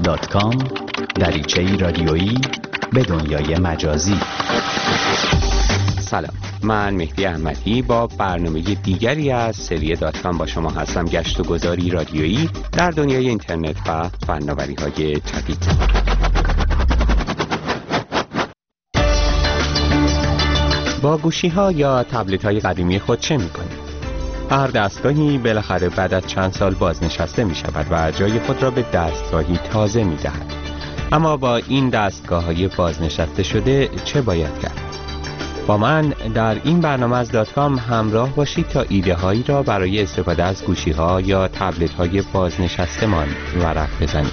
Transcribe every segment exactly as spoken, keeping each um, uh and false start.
دات کام دریچه‌ای رادیویی به دنیای مجازی. سلام، من مهدی احمدی با برنامه دیگری از سری دات کام با شما هستم. گشت و گذاری رادیویی در دنیای اینترنت و فناوری‌های جدید. با گوشی‌ها یا تبلت‌های قدیمی خود چه می‌کنید؟ هر دستگاهی بالاخره بعد از چند سال بازنشسته می‌شود و جای خود را به دستگاهی تازه می‌دهد. اما با این دستگاه‌های بازنشسته شده چه باید کرد؟ با من در این برنامه از دات کام همراه باشید تا ایده هایی را برای استفاده از گوشی ها یا تبلت های بازنشسته‌مان ورق بزنید.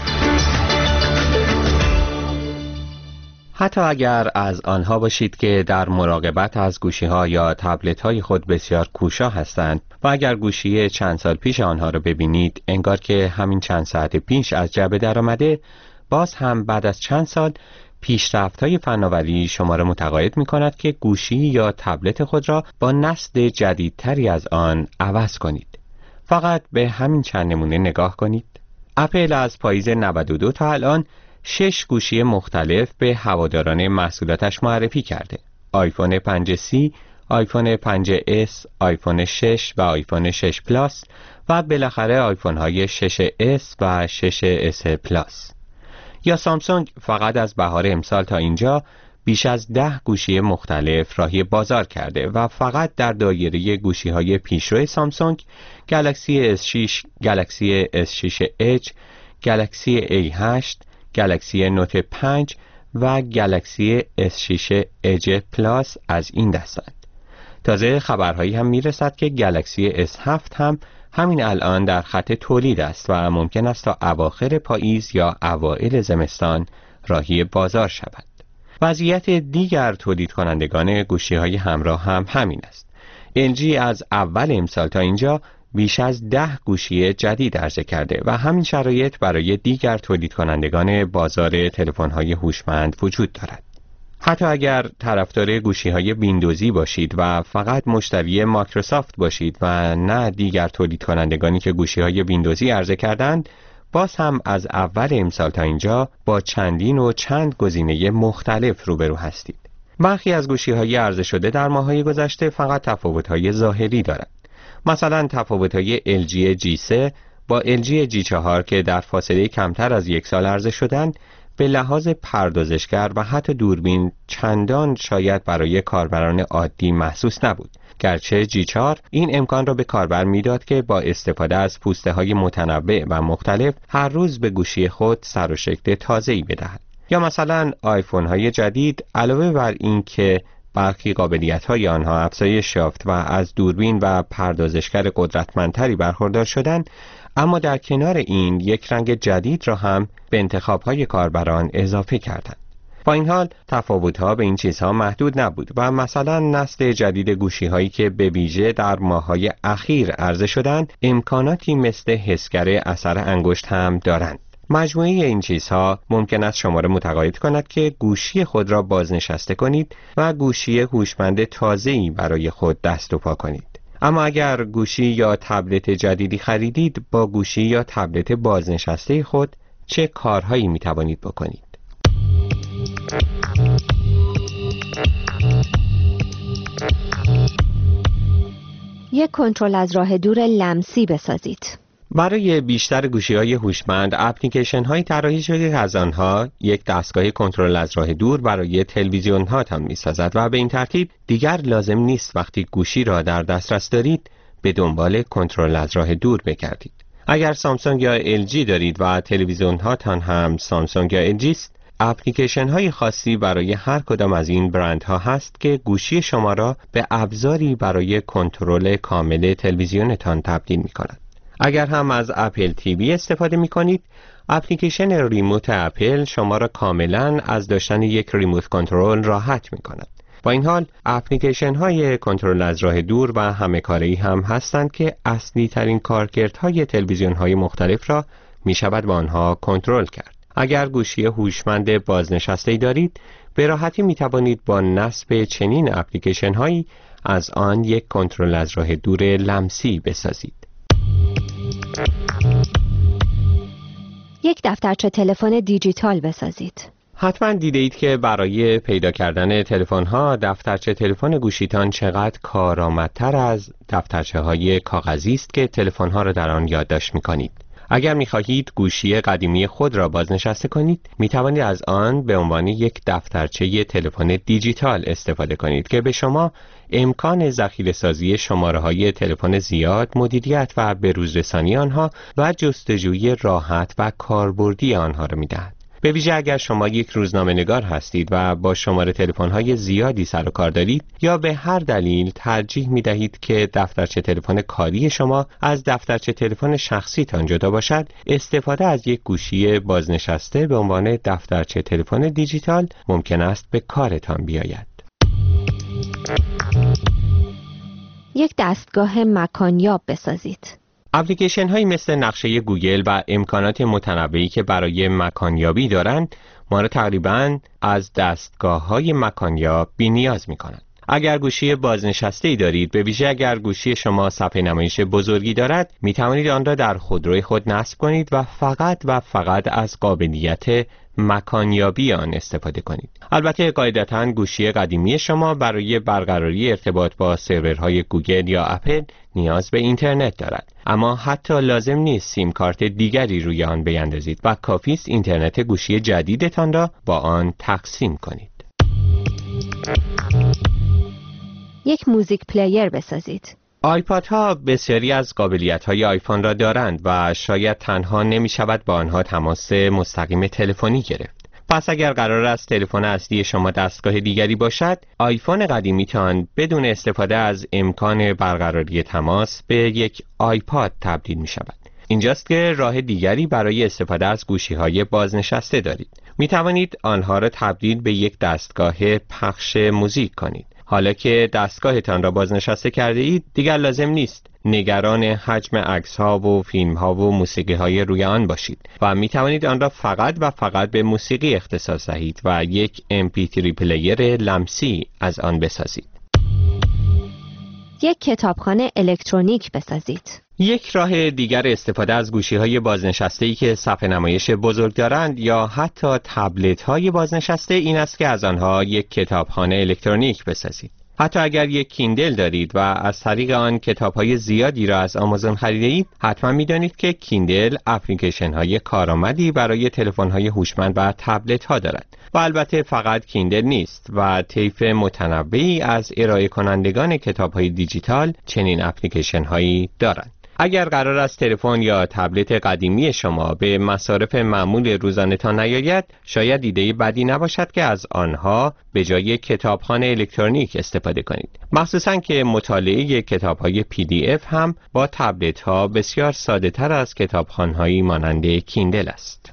حتی اگر از آنها باشید که در مراقبت از گوشی ها یا تبلت های خود بسیار کوشا هستند و اگر گوشی چند سال پیش آنها را ببینید انگار که همین چند ساعت پیش از جعبه در آمده، باز هم بعد از چند سال پیشرفت‌های فناوری شما را متقاعد می‌کند که گوشی یا تبلت خود را با نسل جدیدتری از آن عوض کنید. فقط به همین چند نمونه نگاه کنید. اپل از پاییز نود و دو تا الان شش گوشی مختلف به هواداران محصولاتش معرفی کرده. آیفون پنج سی، آیفون پنج اس، آیفون شش و آیفون شش پلاس و بالاخره آیفون‌های شش اس و شش اس پلاس. یا سامسونگ فقط از بهار امسال تا اینجا بیش از ده گوشی مختلف راهی بازار کرده و فقط در دایره گوشی‌های پیشرو سامسونگ، گلکسی اس شش، گلکسی اس شش اچ، گلکسی ای هشت، گلکسی نوت پنج و گلکسی اس شش اج پلاس از این دستند. تازه خبرهایی هم میرسد که گلکسی اس هفت هم همین الان در خط تولید است و ممکن است تا اواخر پاییز یا اوایل زمستان راهی بازار شود. وضعیت دیگر تولید کنندگان گوشی‌های همراه هم همین است. ال جی از اول امسال تا اینجا بیش از ده گوشی جدید عرضه کرده و همین شرایط برای دیگر تولید کنندگان بازار تلفن‌های هوشمند وجود دارد. حتی اگر طرفدار گوشی‌های ویندوزی باشید و فقط مشتری مایکروسافت باشید و نه دیگر تولید کنندگانی که گوشی‌های ویندوزی عرضه کردند، باز هم از اول امسال تا اینجا با چندین و چند گزینه مختلف روبرو هستید. برخی از گوشی‌های عرضه شده در ماه‌های گذشته فقط تفاوت‌های ظاهری دارند. مثلا تفاوت‌های ال جی جی سه با ال جی جی چهار که در فاصله کمتر از یک سال عرضه شدند، به لحاظ پردازشگر و حتی دوربین چندان شاید برای کاربران عادی محسوس نبود، گرچه جی چهار این امکان را به کاربر میداد که با استفاده از پوسته های متنوع و مختلف هر روز به گوشی خود سر و شکل تازه‌ای بدهد. یا مثلا آیفون های جدید علاوه بر این که برخی قابلیت های آنها افزایش یافت و از دوربین و پردازشگر قدرتمندتری برخوردار شدند، اما در کنار این یک رنگ جدید را هم به انتخاب‌های کاربران اضافه کردند. با این حال تفاوت‌ها به این چیزها محدود نبود و مثلا نسل جدید گوشی‌هایی که به ویژه در ماه‌های اخیر عرضه شدند امکاناتی مثل حسگر اثر انگشت هم دارند. مجموعه این چیزها ممکن است شما را متقاعد کند که گوشی خود را بازنشسته کنید و گوشی هوشمند تازه‌ای برای خود دست و پا کنید. اما اگر گوشی یا تبلت جدیدی خریدید، با گوشی یا تبلت بازنشسته خود چه کارهایی می توانید بکنید؟ یک کنترل از راه دور لمسی بسازید. برای بیشتر گوشی‌های هوشمند اپلیکیشن‌هایی طراحی شده که از آنها یک دستگاه کنترل از راه دور برای تلویزیون‌هاتان می‌سازد و به این ترتیب دیگر لازم نیست وقتی گوشی را در دسترس دارید به دنبال کنترل از راه دور بگردید. اگر سامسونگ یا ال جی دارید و تلویزیون‌هاتان هم سامسونگ یا ال جی است، اپلیکیشن‌های خاصی برای هر کدام از این برندها هست که گوشی شما را به ابزاری برای کنترل کامل تلویزیونتان تبدیل می‌کند. اگر هم از اپل تی وی استفاده می کنید، اپلیکیشن ریموت اپل شما را کاملا از داشتن یک ریموت کنترل راحت می کند. با این حال اپلیکیشن های کنترل از راه دور و همه کاری هم هستند که اصلی ترین کارکردهای تلویزیون های مختلف را می شود با آنها کنترل کرد. اگر گوشی هوشمند بازنشسته‌ای دارید، به راحتی می توانید با نصب چنین اپلیکیشن هایی از آن یک کنترل از راه دور یک یک دفترچه تلفن دیجیتال بسازید. حتما دیده اید که برای پیدا کردن تلفن‌ها دفترچه تلفن گوشیتان چقدر کارآمدتر از دفترچه های کاغذی است که تلفن‌ها را در آن یادداشت می‌کنید. اگر می‌خواهید گوشی قدیمی خود را بازنشسته کنید، می‌توانید از آن به عنوان یک دفترچه تلفن دیجیتال استفاده کنید که به شما امکان ذخیره‌سازی شماره‌های تلفن زیاد، مدیریت و بروزرسانی آنها و جستجوی راحت و کاربردی آنها را می‌دهد. به ویژه اگر شما یک روزنامه‌نگار هستید و با شماره تلفن‌های زیادی سر و کار دارید یا به هر دلیل ترجیح می‌دهید که دفترچه تلفن کاری شما از دفترچه تلفن شخصیتان جدا باشد، استفاده از یک گوشی بازنشسته به عنوان دفترچه تلفن دیجیتال ممکن است به کارتان بیاید. یک دستگاه مکانیاب بسازید. اپلیکیشن هایی مثل نقشه گوگل و امکانات متنوعی که برای مکانیابی دارند ما را تقریباً از دستگاه های مکانیاب بی نیاز می کنند. اگر گوشی بازنشسته ای دارید، به ویژه اگر گوشی شما صفحه نمایش بزرگی دارد، می توانید آن را در خودروی خود نصب کنید و فقط و فقط از قابلیت مکانیابی آن استفاده کنید. البته قاعدتاً گوشی قدیمی شما برای برقراری ارتباط با سرورهای گوگل یا اپل نیاز به اینترنت دارد، اما حتی لازم نیست سیم کارت دیگری روی آن بیندازید و کافی است اینترنت گوشی جدیدتان را با آن تقسیم کنید. یک موزیک پلیر بسازید. آیپادها بسیاری از قابلیت‌های آیفون را دارند و شاید تنها نمی‌شود با آنها تماس مستقیم تلفنی گرفت. پس اگر قرار است تلفن اصلی شما دستگاه دیگری باشد، آیفون قدیمیتان بدون استفاده از امکان برقراری تماس به یک آیپاد تبدیل می‌شود. اینجاست که راه دیگری برای استفاده از گوشی‌های بازنشسته دارید. می‌توانید آنها را تبدیل به یک دستگاه پخش موزیک کنید. حالا که دستگاهتان را بازنشسته کرده اید، دیگر لازم نیست نگران حجم عکس‌ها و فیلم‌ها و موسیقی‌های روی آن باشید و می توانید آن را فقط و فقط به موسیقی اختصاص دهید و یک ام پی تری پلیر لمسی از آن بسازید. یک کتابخانه الکترونیک بسازید. یک راه دیگر استفاده از گوشی‌های بازنشسته‌ای که صفحه نمایش بزرگ دارند یا حتی تبلت‌های بازنشسته این است که از آنها یک کتابخانه الکترونیک بسازید. حتی اگر یک کیندل دارید و از طریق آن کتاب‌های زیادی را از آمازون خریده‌اید، حتما می‌دانید که کیندل اپلیکیشن‌های کارآمدی برای تلفن‌های هوشمند و تبلت‌ها دارد. و البته فقط کیندل نیست و طیف متنوعی از ارائه کنندگان کتاب‌های دیجیتال چنین اپلیکیشن‌هایی دارند. اگر قرار است تلفن یا تبلت قدیمی شما به مصارف معمول روزانه‌تان نیاید، شاید ایده بدی نباشد که از آنها به جای کتابخانه الکترونیک استفاده کنید. مخصوصاً که مطالعه کتاب‌های پی دی اف هم با تبلت‌ها بسیار ساده‌تر از کتابخانه‌هایی مانند کیندل است.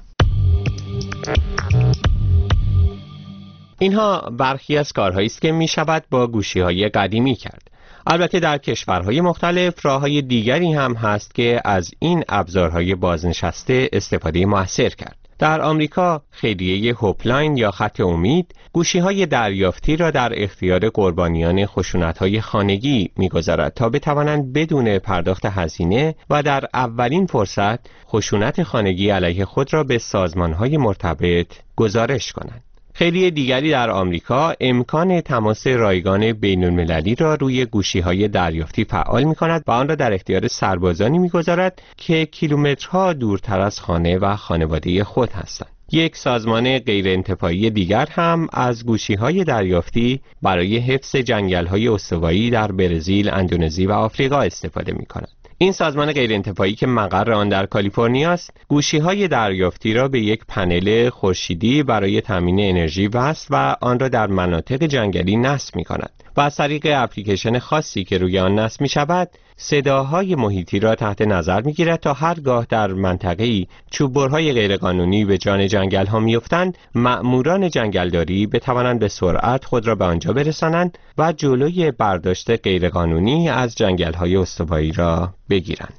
اینها برخی از کارهایی است که می شود با گوشی‌های قدیمی کرد. البته در کشورهای مختلف راه‌های دیگری هم هست که از این ابزارهای بازنشسته استفاده مؤثر کرد. در آمریکا خیریه هوپلاین یا خط امید گوشی‌های دریافتی را در اختیار قربانیان خشونت‌های خانگی می‌گذارد تا بتوانند بدون پرداخت هزینه و در اولین فرصت خشونت خانگی علیه خود را به سازمان‌های مرتبط گزارش کنند. خیلی دیگری در آمریکا امکان تماس رایگان بین‌المللی را روی گوشی‌های دریافتی فعال می‌کند و آن را در اختیار سربازانی می‌گذارد که کیلومترها دورتر از خانه و خانواده خود هستند. یک سازمان غیرانتفاعی دیگر هم از گوشی‌های دریافتی برای حفظ جنگل‌های استوایی در برزیل، اندونزی و آفریقا استفاده می‌کند. این سازمان غیرانتفاعی که مقر آن در کالیفرنیا است، گوشی‌های دریافتی را به یک پنل خورشیدی برای تامین انرژی وصل و آن را در مناطق جنگلی نصب می‌کند و از طریق اپلیکیشن خاصی که روی آن نصب می‌شود، صداهای محیطی را تحت نظر می‌گیرد تا هرگاه در منطقه‌ای چوب‌برهای غیرقانونی به جان جنگل‌ها می‌افتند، مأموران جنگلداری بتوانند به سرعت خود را به آنجا برسانند و جلوی برداشت غیرقانونی از جنگل‌های استوایی را بگیرند.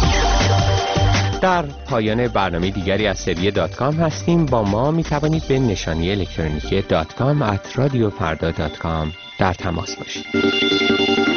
در پایان برنامه دیگری از سری دات کام هستیم. با ما می توانید به نشانی الکترونیکی دات کام ات رادیو فردا دات کام در تماس باشید.